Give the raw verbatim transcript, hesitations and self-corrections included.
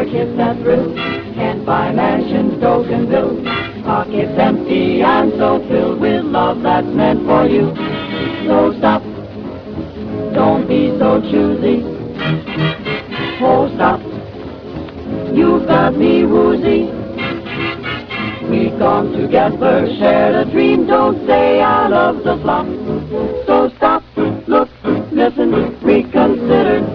kiss and thrill. Can't buy mansions, Tocqueville. Pockets empty and so filled with love that's meant for you. So stop, don't be so choosy. Oh, stop, you've got me woozy. We've gone together, shared a dream. Don't say I love the flop. So stop, look, listen, reconsider.